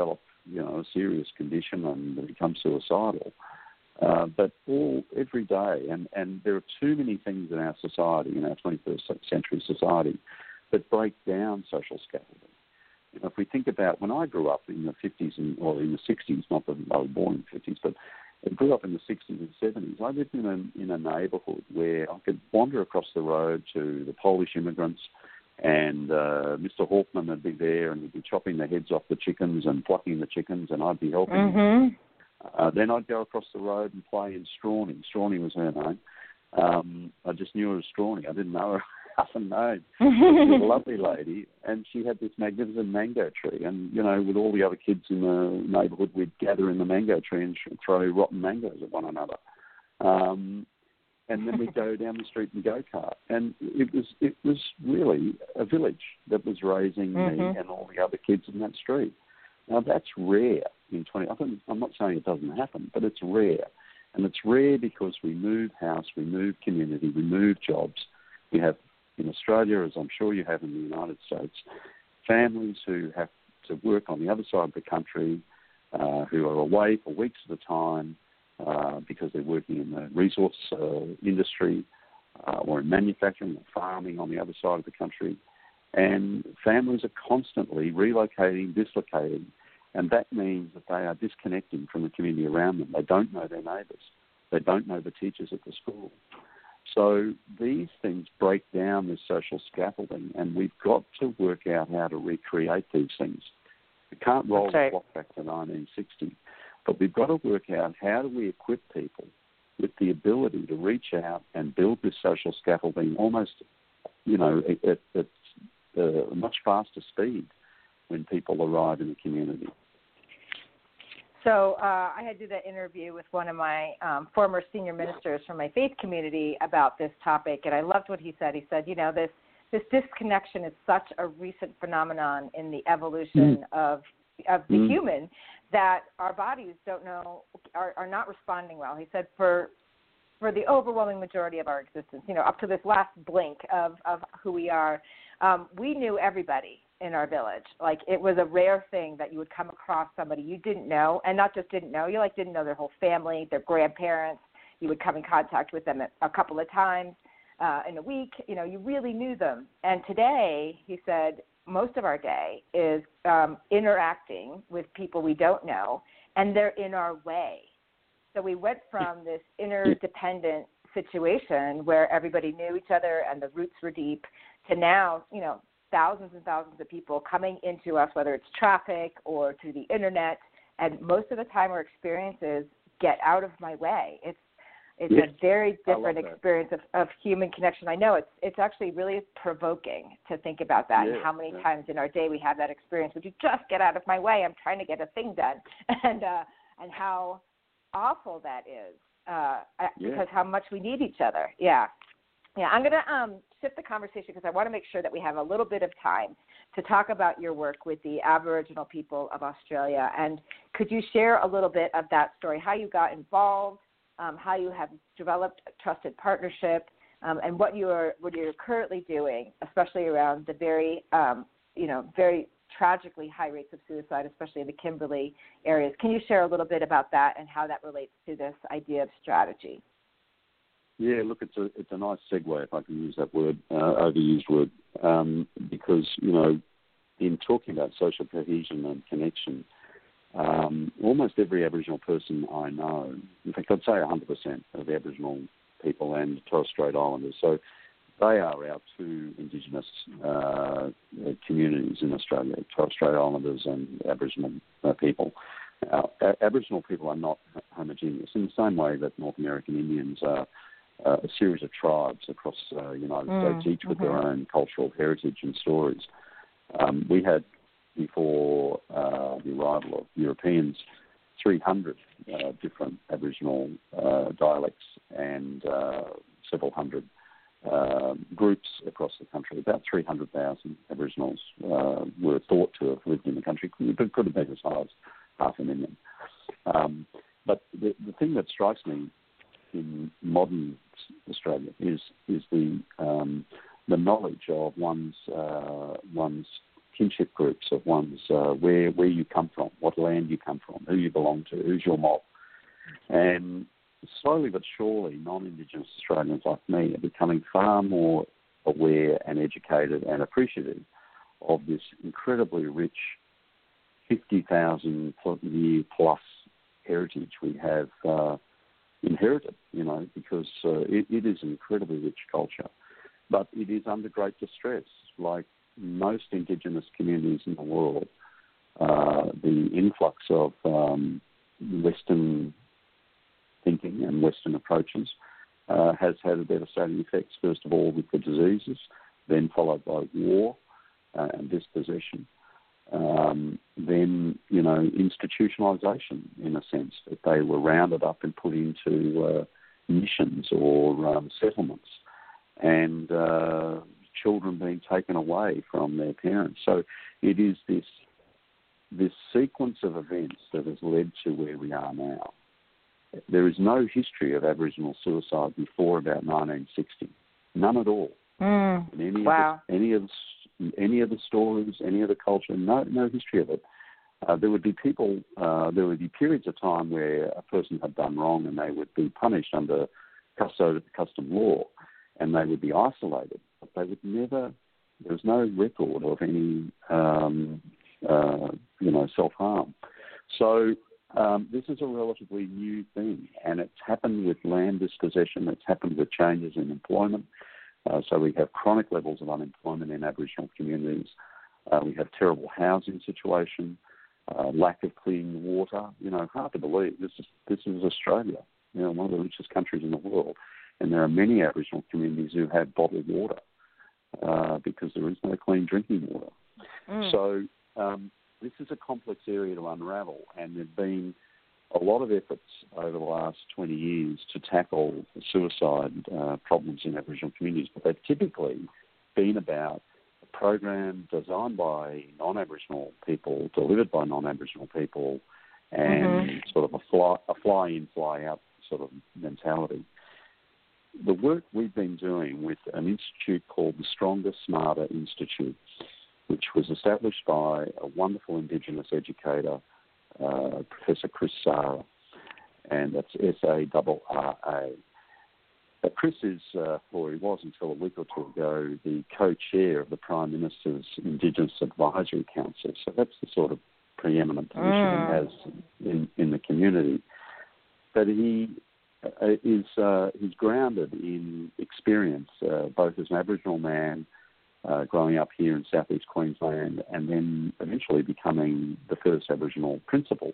a serious condition and they become suicidal. But every day, and there are too many things in our society, in our 21st century society, that break down social scaffolding. If we think about when I grew up in the 50s or in the 60s, not that I was born in the 50s, but I grew up in the 60s and 70s. I lived in a neighbourhood where I could wander across the road to the Polish immigrants, and Mr. Hawkman would be there, and he'd be chopping the heads off the chickens and plucking the chickens, and I'd be helping him. Then I'd go across the road and play in Strawny. Strawny was her name. I just knew her as Strawny. I didn't know her other name. She was a lovely lady, and she had this magnificent mango tree. And, with all the other kids in the neighbourhood, we'd gather in the mango tree and throw rotten mangoes at one another. And then we'd go down the street and go-kart. And it was really a village that was raising me and all the other kids in that street. Now, that's rare in 20... I'm not saying it doesn't happen, but it's rare. And it's rare because we move house, we move community, we move jobs. We have, in Australia, as I'm sure you have in the United States, families who have to work on the other side of the country, who are away for weeks at a time because they're working in the resource industry or in manufacturing or farming on the other side of the country. And families are constantly relocating, dislocating, and that means that they are disconnecting from the community around them. They don't know their neighbours. They don't know the teachers at the school. So these things break down this social scaffolding, and we've got to work out how to recreate these things. We can't roll the clock back to 1960, but we've got to work out how do we equip people with the ability to reach out and build this social scaffolding almost, at a much faster speed when people arrive in the community. So I had to do that interview with one of my former senior ministers from my faith community about this topic, and I loved what he said. He said, this disconnection is such a recent phenomenon in the evolution of the human that our bodies are not responding well. He said for the overwhelming majority of our existence, up to this last blink of who we are, we knew everybody in our village. Like, it was a rare thing that you would come across somebody you didn't know, and not just didn't know, you didn't know their whole family, their grandparents. You would come in contact with them a couple of times in a week. You really knew them. And today, he said, most of our day is interacting with people we don't know, and they're in our way. So we went from this interdependent situation where everybody knew each other and the roots were deep to now, thousands and thousands of people coming into us, whether it's traffic or through the internet, and most of the time our experiences get out of my way. It's a very different experience of human connection. I know it's actually really provoking to think about that and how many times in our day we have that experience. Would you just get out of my way? I'm trying to get a thing done, and how awful that is because how much we need each other. Yeah. I'm going to shift the conversation because I want to make sure that we have a little bit of time to talk about your work with the Aboriginal people of Australia. And could you share a little bit of that story, how you got involved, how you have developed a trusted partnership, and what you're currently doing, especially around the very, very tragically high rates of suicide, especially in the Kimberley areas. Can you share a little bit about that and how that relates to this idea of strategy? Yeah, look, it's a nice segue, if I can use that word, overused word, because, in talking about social cohesion and connection, almost every Aboriginal person I know, in fact, I'd say 100% of Aboriginal people and Torres Strait Islanders, so they are our two Indigenous communities in Australia, Torres Strait Islanders and Aboriginal people. Aboriginal people are not homogeneous in the same way that North American Indians are a series of tribes across the United States, each with their own cultural heritage and stories. We had, before the arrival of Europeans, 300 different Aboriginal dialects and several hundred groups across the country. About 300,000 Aboriginals were thought to have lived in the country, but could have been as high as 500,000. But the thing that strikes me in modern Australia is the knowledge of one's kinship groups of one's where you come from, what land you come from, who you belong to, who's your mob. And slowly but surely, non-Indigenous Australians like me are becoming far more aware and educated and appreciative of this incredibly rich 50,000-year plus heritage we have inherited, because it is an incredibly rich culture. But it is under great distress. Like most Indigenous communities in the world, the influx of Western thinking and Western approaches has had a devastating effect, first of all with the diseases, then followed by war and dispossession. Then, institutionalisation, in a sense, that they were rounded up and put into missions or settlements, and children being taken away from their parents. So it is this sequence of events that has led to where we are now. There is no history of Aboriginal suicide before about 1960, none at all. Any of the stories, any of the culture, no history of it. There would be there would be periods of time where a person had done wrong and they would be punished under custom law, and they would be isolated. But they would never. There was no record of any, self-harm. So this is a relatively new thing, and it's happened with land dispossession. It's happened with changes in employment. So we have chronic levels of unemployment in Aboriginal communities. We have terrible housing situation, lack of clean water. Hard to believe this is Australia, one of the richest countries in the world, and there are many Aboriginal communities who have bottled water because there is no clean drinking water. So this is a complex area to unravel, and there've been a lot of efforts over the last 20 years to tackle suicide problems in Aboriginal communities, but they've typically been about a program designed by non-Aboriginal people, delivered by non-Aboriginal people, and sort of a fly-in, fly-out sort of mentality. The work we've been doing with an institute called the Stronger, Smarter Institute, which was established by a wonderful Indigenous educator, Professor Chris Sarra, and that's S-A-R-R-A. Chris is, or he was until a week or two ago, the co-chair of the Prime Minister's Indigenous Advisory Council. So that's the sort of preeminent position he has in the community. But he's grounded in experience, both as an Aboriginal man, growing up here in southeast Queensland, and then eventually becoming the first Aboriginal principal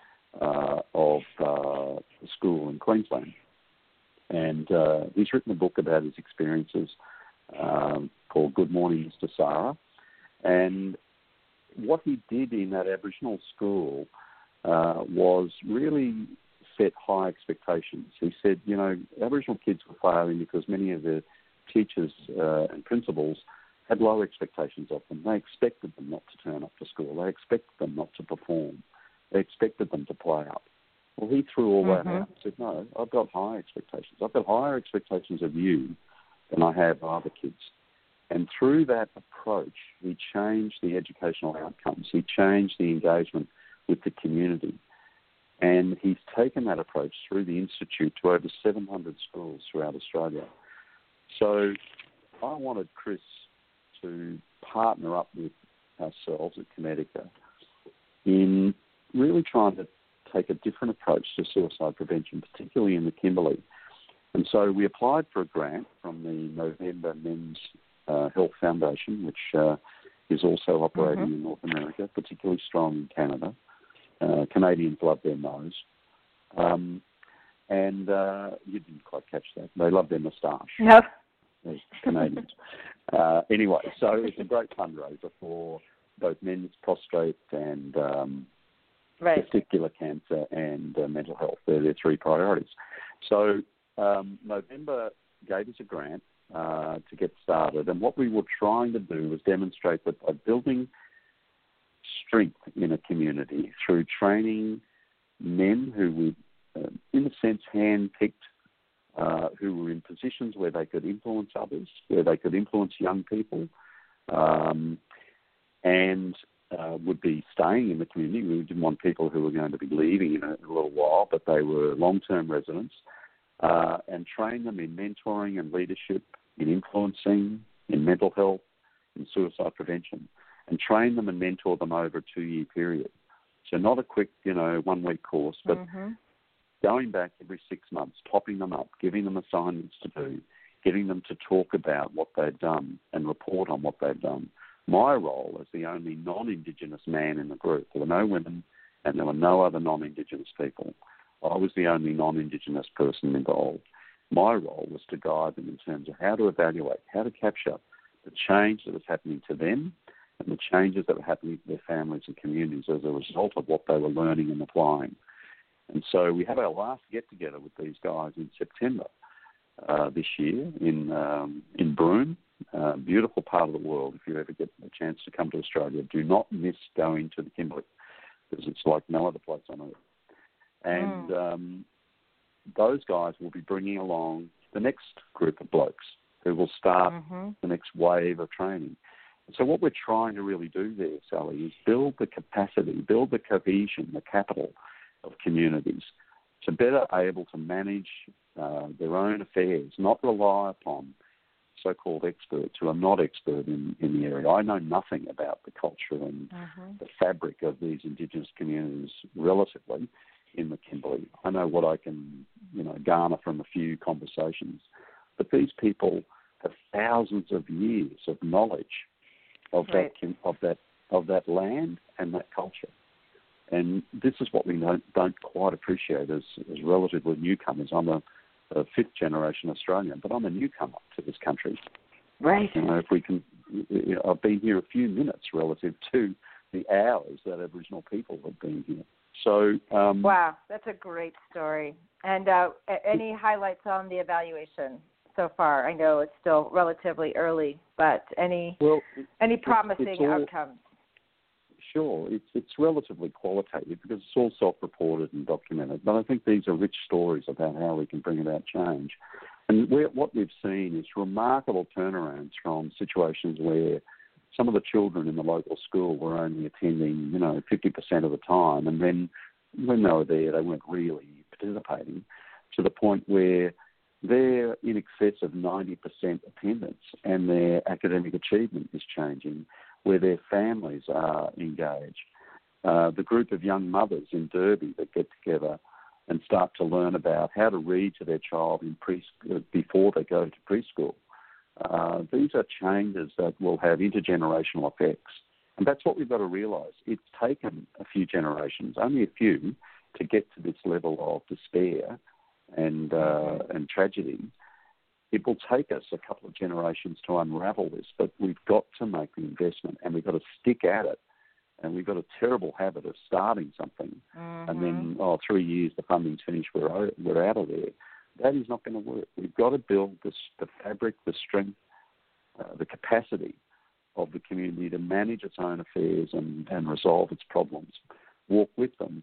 of the school in Queensland. And he's written a book about his experiences called Good Morning, Mr. Sarra. And what he did in that Aboriginal school was really set high expectations. He said, Aboriginal kids were failing because many of the teachers and principals had low expectations of them. They expected them not to turn up to school. They expected them not to perform. They expected them to play up. Well, he threw all that out and said, no, I've got high expectations. I've got higher expectations of you than I have of other kids. And through that approach, he changed the educational outcomes. He changed the engagement with the community. And he's taken that approach through the Institute to over 700 schools throughout Australia. So I wanted Chris to partner up with ourselves at Kinetica in really trying to take a different approach to suicide prevention, particularly in the Kimberley. And so we applied for a grant from the November Men's Health Foundation, which is also operating in North America, particularly strong in Canada. Canadians love their nose. And you didn't quite catch that. They love their moustache. No. As Canadians. Anyway, so it's a great fundraiser for both men's prostate and testicular cancer and mental health. They're their three priorities. So November gave us a grant to get started, and what we were trying to do was demonstrate that by building strength in a community through training men who we, in a sense, hand-picked, who were in positions where they could influence others, where they could influence young people, and would be staying in the community. We didn't want people who were going to be leaving in a little while, but they were long-term residents, and train them in mentoring and leadership, in influencing, in mental health, in suicide prevention, and train them and mentor them over a 2-year period. So not a quick, 1-week course, but going back every 6 months, topping them up, giving them assignments to do, getting them to talk about what they've done and report on what they've done. My role as the only non-Indigenous man in the group, there were no women and there were no other non-Indigenous people. I was the only non-Indigenous person involved. My role was to guide them in terms of how to evaluate, how to capture the change that was happening to them and the changes that were happening to their families and communities as a result of what they were learning and applying. And so we had our last get-together with these guys in September this year in Broome, beautiful part of the world. If you ever get a chance to come to Australia, do not miss going to the Kimberley, because it's like no other place on earth. And those guys will be bringing along the next group of blokes who will start the next wave of training. And so what we're trying to really do there, Sally, is build the capacity, build the cohesion, the capital of communities to better able to manage their own affairs, not rely upon so-called experts who are not expert in the area. I know nothing about the culture and the fabric of these Indigenous communities relatively in the Kimberley. I know what I can, garner from a few conversations. But these people have thousands of years of knowledge of that land and that culture. And this is what we don't quite appreciate as relatively newcomers. I'm a fifth-generation Australian, but I'm a newcomer to this country. Right. If we can, I've been here a few minutes relative to the hours that Aboriginal people have been here. So wow, that's a great story. And any highlights on the evaluation so far? I know it's still relatively early, but any promising outcomes? Sure, it's relatively qualitative because it's all self-reported and documented. But I think these are rich stories about how we can bring about change. And what we've seen is remarkable turnarounds from situations where some of the children in the local school were only attending, 50% of the time, and then when they were there, they weren't really participating, to the point where they're in excess of 90% attendance and their academic achievement is changing, where their families are engaged. The group of young mothers in Derby that get together and start to learn about how to read to their child in before they go to preschool. These are changes that will have intergenerational effects. And that's what we've got to realise. It's taken a few generations, only a few, to get to this level of despair and tragedy. It will take us a couple of generations to unravel this, but we've got to make the investment and we've got to stick at it. And we've got a terrible habit of starting something and then, 3 years, the funding's finished, we're out of there. That is not going to work. We've got to build the fabric, the strength, the capacity of the community to manage its own affairs and resolve its problems. Walk with them,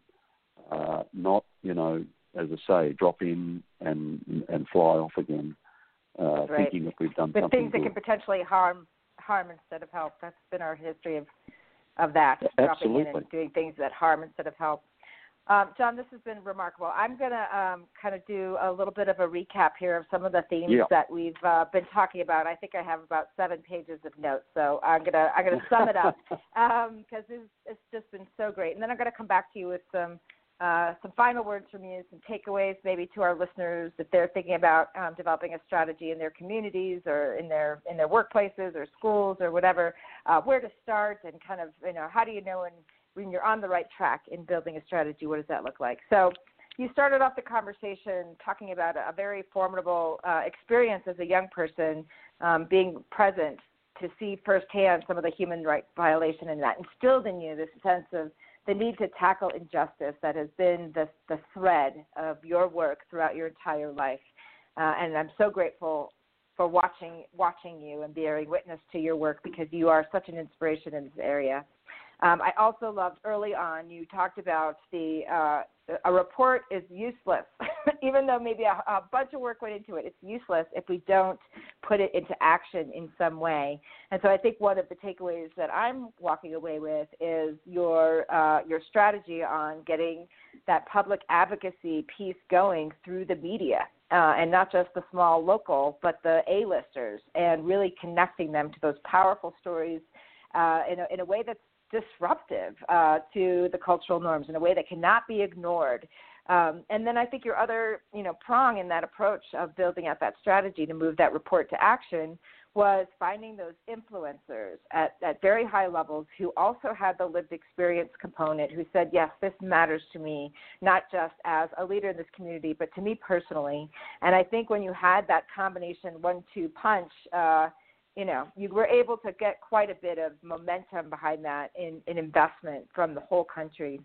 not, as I say, drop in and fly off again, thinking that we've done something things good. that can potentially harm instead of help. That's been our history of that, dropping in and doing things that harm instead of help. John, this has been remarkable. I'm going to kind of do a little bit of a recap here of some of the themes that we've been talking about. I think I have about 7 pages of notes, so I'm going to sum it up because it's just been so great. And then I'm going to come back to you with some final words from you, some takeaways maybe to our listeners if they're thinking about developing a strategy in their communities or in their workplaces or schools or whatever, where to start and kind of, how do you know when you're on the right track in building a strategy, what does that look like? So you started off the conversation talking about a very formidable experience as a young person, being present to see firsthand some of the human rights violation, and that instilled in you this sense of the need to tackle injustice that has been the thread of your work throughout your entire life. And I'm so grateful for watching you and bearing witness to your work because you are such an inspiration in this area. I also loved early on you talked about the a report is useless, even though maybe a bunch of work went into it. It's useless if we don't put it into action in some way. And so I think one of the takeaways that I'm walking away with is your strategy on getting that public advocacy piece going through the media, and not just the small local, but the A-listers, and really connecting them to those powerful stories in a way that's disruptive to the cultural norms, in a way that cannot be ignored. And then I think your other, prong in that approach of building out that strategy to move that report to action was finding those influencers at very high levels who also had the lived experience component, who said, yes, this matters to me, not just as a leader in this community, but to me personally. And I think when you had that combination 1-2 punch, you were able to get quite a bit of momentum behind that in investment from the whole country.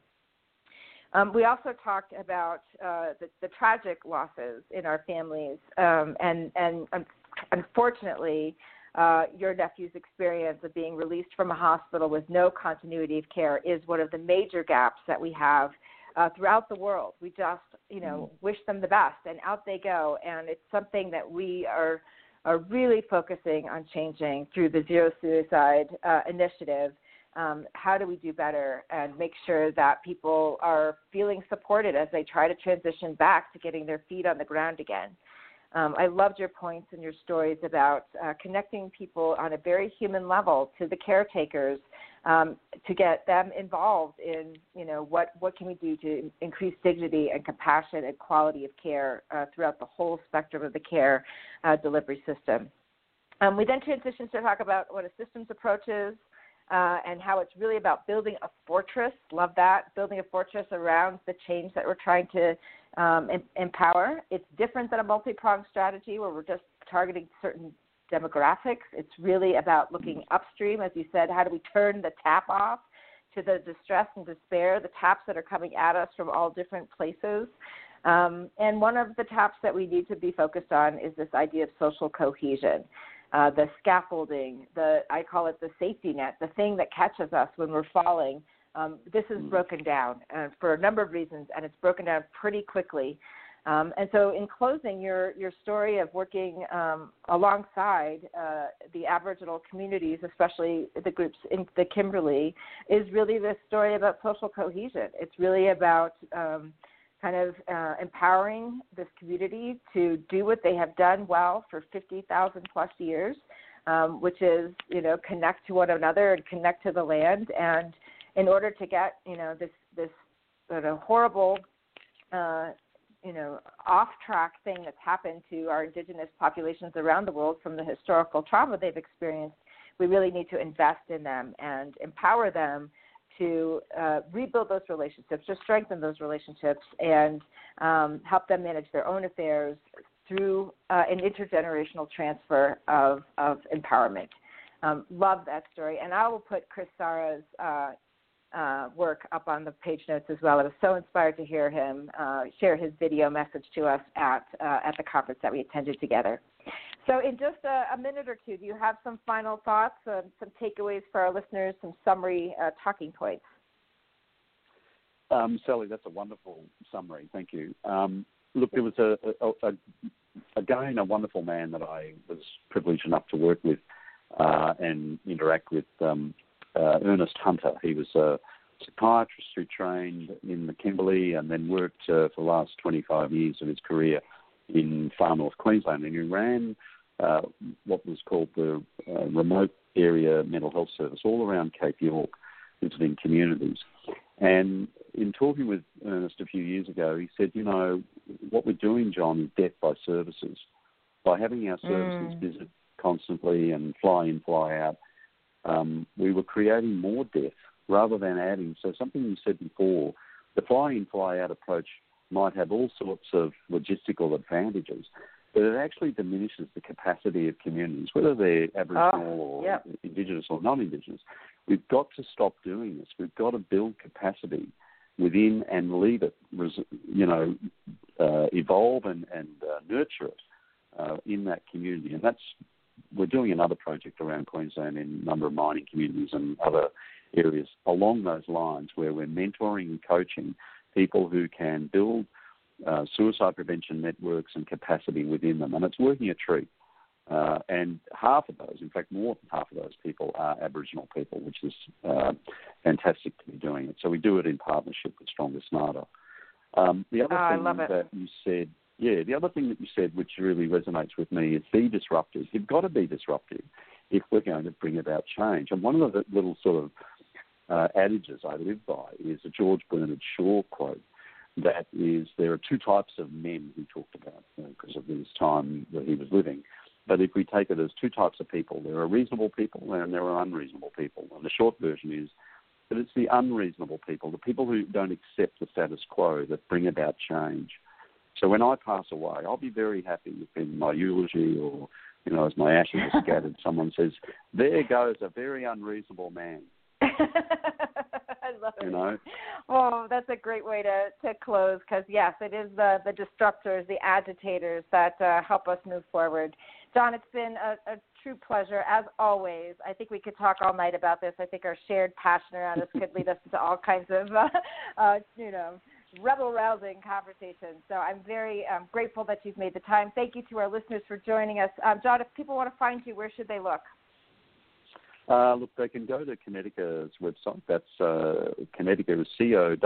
We also talked about the tragic losses in our families, and unfortunately, your nephew's experience of being released from a hospital with no continuity of care is one of the major gaps that we have throughout the world. We just, wish them the best, and out they go. And it's something that we are really focusing on changing through the Zero Suicide Initiative. How do we do better and make sure that people are feeling supported as they try to transition back to getting their feet on the ground again? I loved your points and your stories about connecting people on a very human level to the caretakers, to get them involved in, what can we do to increase dignity and compassion and quality of care throughout the whole spectrum of the care delivery system. We then transitioned to talk about what a systems approach is, and how it's really about building a fortress. Love that, building a fortress around the change that we're trying to empower. It's different than a multi-pronged strategy where we're just targeting certain demographics. It's really about looking upstream, as you said. How do we turn the tap off to the distress and despair, the taps that are coming at us from all different places? And one of the taps that we need to be focused on is this idea of social cohesion. The scaffolding, I call it the safety net, the thing that catches us when we're falling. This is broken down for a number of reasons, and it's broken down pretty quickly. And so in closing, your story of working alongside the Aboriginal communities, especially the groups in the Kimberley, is really this story about social cohesion. It's really about empowering this community to do what they have done well for 50,000 plus years, which is, connect to one another and connect to the land. And in order to get, this sort of horrible, off-track thing that's happened to our Indigenous populations around the world from the historical trauma they've experienced, we really need to invest in them and empower them to rebuild those relationships, to strengthen those relationships, and help them manage their own affairs through an intergenerational transfer of empowerment. Love that story. And I will put Chris Sara's work up on the page notes as well. I was so inspired to hear him share his video message to us at the conference that we attended together. So in just a minute or two, do you have some final thoughts, some takeaways for our listeners, some summary talking points? Sally, that's a wonderful summary. Thank you. Look, there was again a wonderful man that I was privileged enough to work with and interact with, Ernest Hunter. He was a psychiatrist who trained in the Kimberley and then worked for the last 25 years of his career in far north Queensland, and he ran what was called the remote area mental health service all around Cape York, visiting communities. And in talking with Ernest a few years ago, he said, what we're doing, John, is death by services. By having our services visit constantly and fly in, fly out, we were creating more death rather than adding. So something you said before, the fly in, fly out approach might have all sorts of logistical advantages, but it actually diminishes the capacity of communities, whether they're Aboriginal or Indigenous or non-Indigenous. We've got to stop doing this. We've got to build capacity within and leave it, evolve and nurture it in that community. And we're doing another project around Queensland in a number of mining communities and other areas along those lines where we're mentoring and coaching people who can build suicide prevention networks and capacity within them, and it's working a treat. And half of those, in fact, more than half of those people are Aboriginal people, which is fantastic to be doing it. So we do it in partnership with Stronger Smarter. The other thing that you said, the other thing that you said, which really resonates with me, is be disruptive. You've got to be disruptive if we're going to bring about change. And one of the little sort of adages I live by is a George Bernard Shaw quote. That is, there are two types of men he talked about because of his time that he was living. But if we take it as two types of people, there are reasonable people and there are unreasonable people. And the short version is that it's the unreasonable people, the people who don't accept the status quo, that bring about change. So when I pass away, I'll be very happy if in my eulogy or, as my ashes are scattered, someone says, there goes a very unreasonable man. I love it. Oh, that's a great way to close because, yes, it is the disruptors, the agitators that help us move forward. John, it's been a true pleasure, as always. I think we could talk all night about this. I think our shared passion around this could lead us into all kinds of, rebel-rousing conversations. So I'm very grateful that you've made the time. Thank you to our listeners for joining us. John, if people want to find you, where should they look? Look, they can go to Kinnetica website. That's Kinnetica is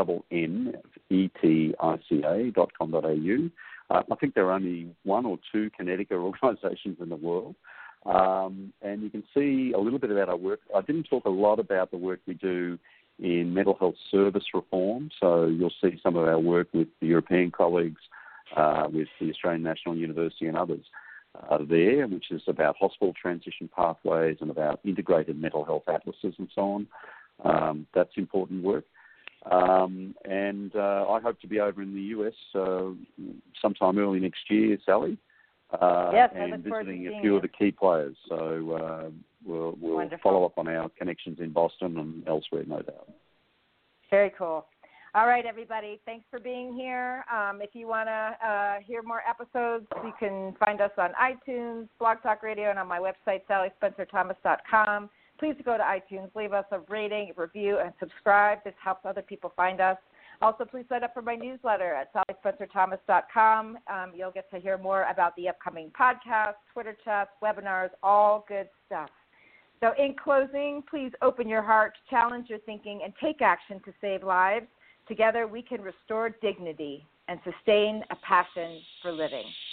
CONNETICA.com.au. I think there are only one or two Kinnetica organisations in the world. And you can see a little bit about our work. I didn't talk a lot about the work we do in mental health service reform. So you'll see some of our work with the European colleagues, with the Australian National University and others there, which is about hospital transition pathways and about integrated mental health atlases and so on. That's important work. And I hope to be over in the US sometime early next year, Sally. Yes, and visiting a few of the key players. So we'll follow up on our connections in Boston and elsewhere, no doubt. Very cool. All right, everybody. Thanks for being here. If you want to hear more episodes, you can find us on iTunes, Blog Talk Radio, and on my website, SallySpencerThomas.com. Please go to iTunes, leave us a rating, a review, and subscribe. This helps other people find us. Also, please sign up for my newsletter at SallySpencerThomas.com. You'll get to hear more about the upcoming podcasts, Twitter chats, webinars, all good stuff. So in closing, please open your heart, challenge your thinking, and take action to save lives. Together, we can restore dignity and sustain a passion for living.